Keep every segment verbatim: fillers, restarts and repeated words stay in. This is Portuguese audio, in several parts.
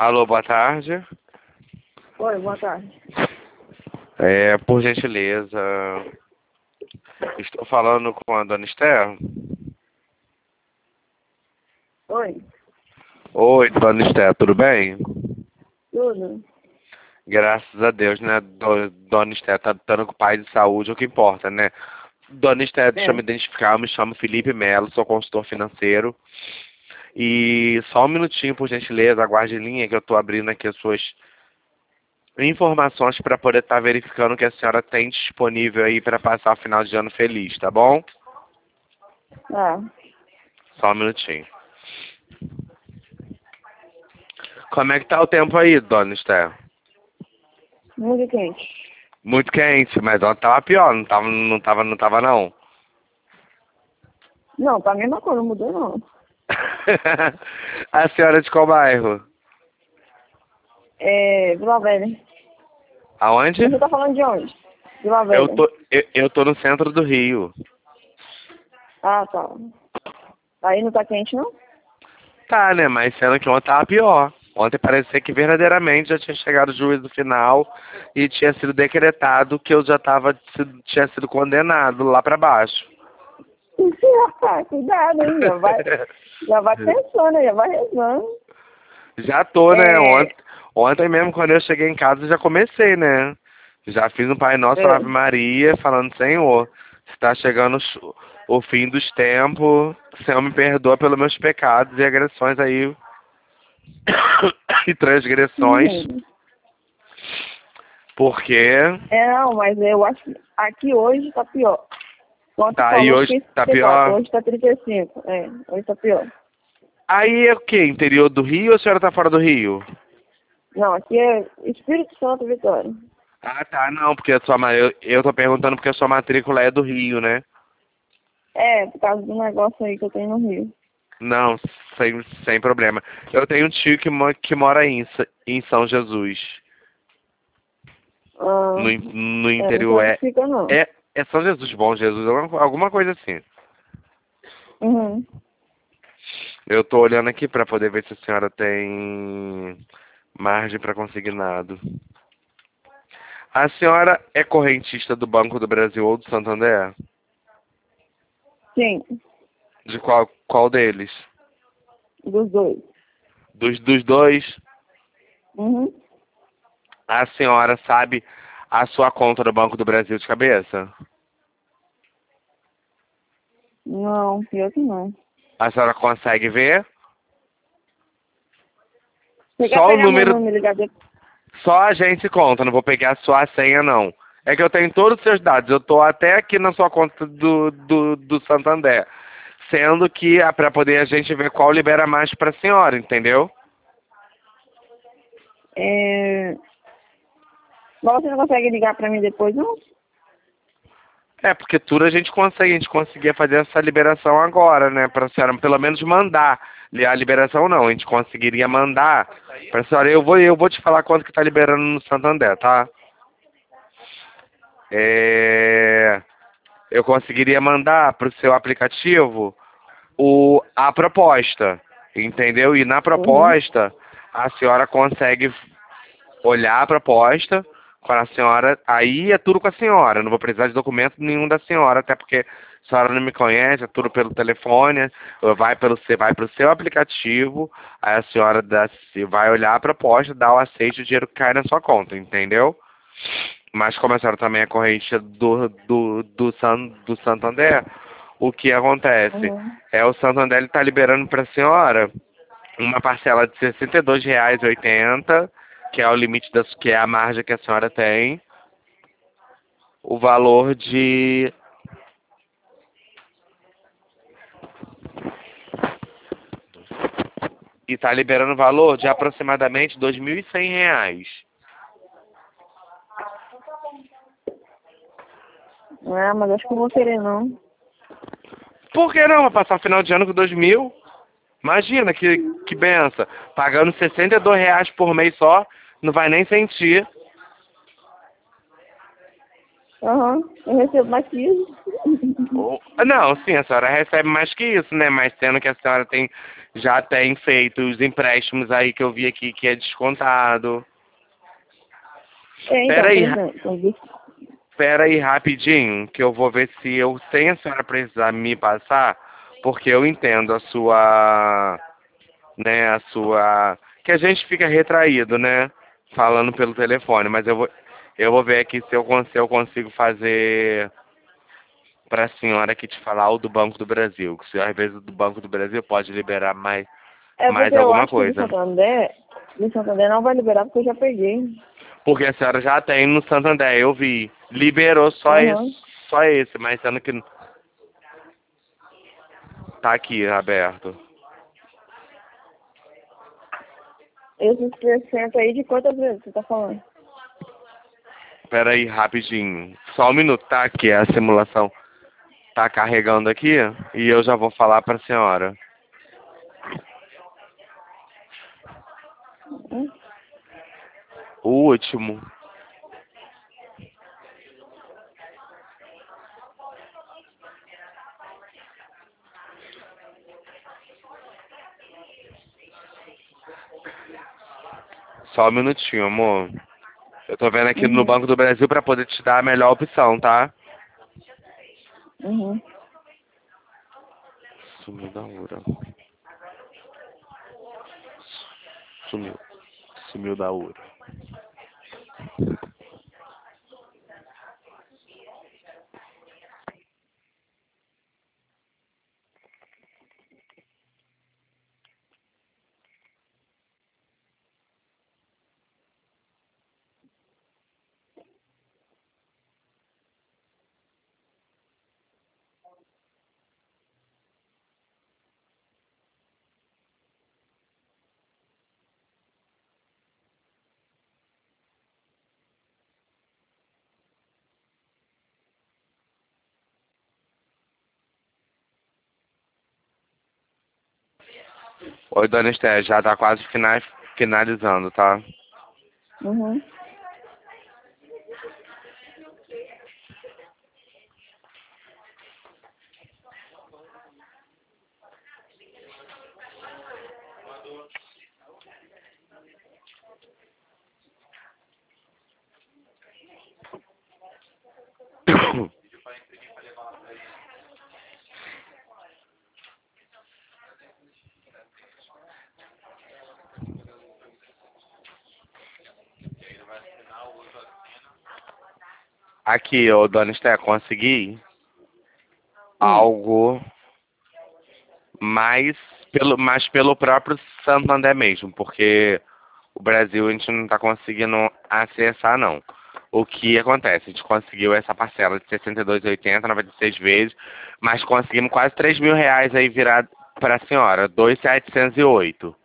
Alô, boa tarde. Oi, boa tarde. É, por gentileza, estou falando com a dona Esther. Oi, Oi, dona Esther, tudo bem? tudo? Graças a Deus, né? Do, dona Esther tá lutando com o pai de saúde, é o que importa, né? Dona Esther, deixa eu É, me identificar, eu me chamo Felipe Melo, sou consultor financeiro. E só um minutinho, por gentileza, aguarde em linha que eu estou abrindo aqui as suas informações para poder estar verificando o que a senhora tem disponível aí para passar o final de ano feliz, tá bom? ah, Só um minutinho. Como é que tá o tempo aí, dona Esther? muito quente. Muito quente, mas ontem tava pior, não tava, não tava, não tava não. Não, tá a mesma coisa, não mudou não. A senhora é de qual bairro? É, Vila Velha. Aonde? Você tá falando de onde? Vila Eu Velha. tô, eu, eu tô no centro do Rio. Ah, tá. Aí não tá quente, não? Tá, né, mas sendo que ontem tava pior. Ontem parecia que verdadeiramente já tinha chegado o juízo final e tinha sido decretado que eu já tava, sido- tinha sido condenado lá pra baixo. Cuidado, hein? Já vai, já vai pensando, já vai rezando. Já tô, né? É, Ontem, ontem mesmo, quando eu cheguei em casa, já comecei, né? Já fiz um Pai Nosso, uma é. Ave Maria, falando, Senhor, está chegando o ch- o fim dos tempos, Senhor me perdoa pelos meus pecados e agressões aí, e transgressões, Uhum. porque É, não, mas eu acho que aqui hoje tá pior. Ontem tá aí falou hoje, que tá trinta e quatro, pior. hoje tá trinta e cinco. É, hoje tá pior. Aí é o quê? Interior do Rio ou a senhora tá fora do Rio? Não, aqui é Espírito Santo, Vitória. Ah, tá, não, porque a sua, ma- eu, eu tô perguntando porque a sua matrícula é do Rio, né? É, por causa do negócio aí que eu tenho no Rio. Não, sem, sem problema. Eu tenho um tio que, mo- que mora aí em, Sa- em São Jesus, Ah, no, in- no é, não sei interior. onde É, fica, não. é, é São Jesus, Bom Jesus, alguma, alguma coisa assim. Uhum. Eu tô olhando aqui pra poder ver se a senhora tem margem pra consignado. A senhora é correntista do Banco do Brasil ou do Santander? Sim, De qual, qual deles? dos dois. Dos, dos dois? Uhum. A senhora sabe a sua conta do Banco do Brasil de cabeça? Não, pior que não. A senhora consegue ver? Você quer Só o pegar meu número, número e ligar depois? só a gente conta, não vou pegar só a senha não. É que eu tenho todos os seus dados, eu tô até aqui na sua conta do, do, do Santander. Sendo que é para poder a gente ver qual libera mais para a senhora, entendeu? É... Mas você não consegue ligar pra mim depois, não? É, porque tudo a gente consegue, a gente conseguia fazer essa liberação agora, né? Pra senhora pelo menos mandar. A liberação não, a gente conseguiria mandar pra senhora. Eu vou, eu vou te falar quanto que tá liberando no Santander, tá? É, eu conseguiria mandar pro seu aplicativo o, a proposta, entendeu? E na Uhum. proposta, a senhora consegue olhar a proposta com a senhora, aí é tudo com a senhora, eu não vou precisar de documento nenhum da senhora, até porque a senhora não me conhece, é tudo pelo telefone, vai pelo você vai para o seu aplicativo, aí a senhora dá, vai olhar a proposta, dá o aceite, o dinheiro cai na sua conta, entendeu? Mas como a senhora também é corrente do, do, do, San, do Santander, o que acontece? Uhum. É o Santander ele está liberando para a senhora uma parcela de sessenta e dois reais e oitenta centavos, que é o limite das, que é a margem que a senhora tem, o valor de e está liberando o valor de aproximadamente dois mil e cem reais. Ah, mas acho que eu não vou querer, não. Por que não? Vai passar o final de ano com dois mil? Imagina que, que benção. Pagando sessenta e dois reais por mês só, não vai nem sentir. Aham, eu recebo mais que isso. Ou- Não, sim, a senhora recebe mais que isso, né? Mas sendo que a senhora tem já tem feito os empréstimos aí que eu vi aqui que é descontado. É, então, Pera aí, por ra- exemplo, pera aí rapidinho, que eu vou ver se eu, sem a senhora precisar me passar, porque eu entendo a sua, né, a sua, que a gente fica retraído, né, falando pelo telefone, mas eu vou, eu vou ver aqui se eu, con- se eu consigo fazer para a senhora que te falar o do Banco do Brasil, que se às vezes o do Banco do Brasil pode liberar mais, é mais porque eu alguma acho que do coisa. Santander, do Santander não vai liberar porque eu já peguei. Porque a senhora já tem no Santander, eu vi. Liberou só esse, Aham. só esse, mas sendo que tá aqui aberto. Esses trechentos aí de quantas vezes você tá falando? Pera aí, rapidinho. Só um minuto, tá? Aqui a simulação tá carregando aqui e eu já vou falar pra senhora. Hum? O último. Só um minutinho, amor. Eu tô vendo aqui no Uhum. Banco do Brasil pra poder te dar a melhor opção, tá? Uhum. Sumiu da Ura. Sumiu. Sumiu da Ura. Oi, dona Esther, já tá quase fina- finalizando, tá? Uhum. Aqui, ô, dona Esther, consegui Hum. algo mais pelo, mais pelo próprio Santander mesmo, porque o Brasil a gente não está conseguindo acessar, não. O que acontece? A gente conseguiu essa parcela de sessenta e dois reais e oitenta centavos, noventa e seis vezes, mas conseguimos quase três mil reais aí virar para a senhora, dois mil setecentos e oito.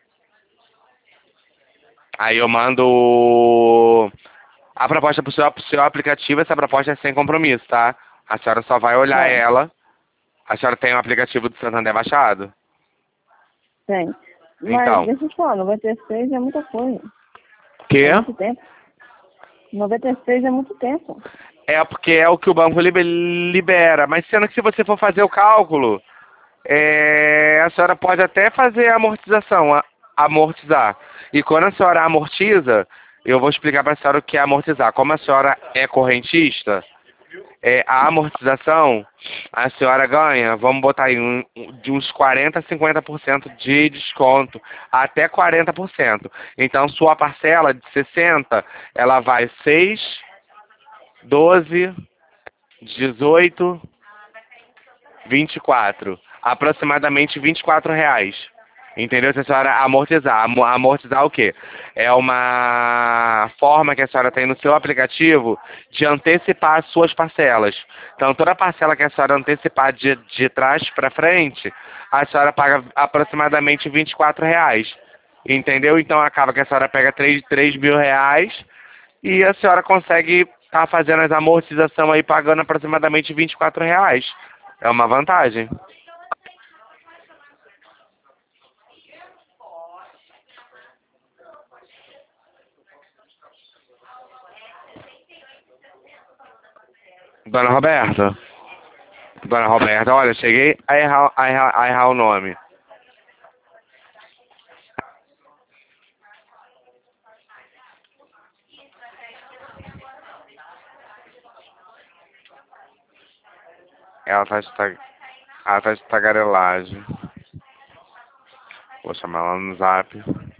Aí eu mando a proposta para o seu, pro seu aplicativo, essa proposta é sem compromisso, tá? A senhora só vai olhar Tá. ela. A senhora tem o aplicativo do Santander baixado? Tem. Mas Então, deixa eu te falar, noventa e seis é muita coisa. que? É muito tempo. noventa e seis é muito tempo. É porque é o que o banco libe- libera, mas sendo que se você for fazer o cálculo, é, a senhora pode até fazer a amortização, a- amortizar. E quando a senhora amortiza, eu vou explicar para a senhora o que é amortizar. Como a senhora é correntista, é, a amortização, a senhora ganha, vamos botar aí, um, um- de uns quarenta a cinquenta por cento de desconto, até quarenta por cento. Então, sua parcela de sessenta, ela vai seis, doze, dezoito, vinte e quatro. Aproximadamente vinte e quatro reais. Entendeu? Se a senhora amortizar. Amo- Amortizar o quê? É uma forma que a senhora tem no seu aplicativo de antecipar as suas parcelas. Então, toda parcela que a senhora antecipar de, de trás para frente, a senhora paga aproximadamente vinte e quatro reais. Entendeu? Então, acaba que a senhora pega três três mil reais e a senhora consegue estar fazendo as amortizações aí pagando aproximadamente vinte e quatro reais. É uma vantagem. Dona Roberta? Dona Roberta, olha, cheguei a errar, a errar, a errar o nome. Ela tá de, tag... ela tá de tagarelagem. Vou chamar ela no zap.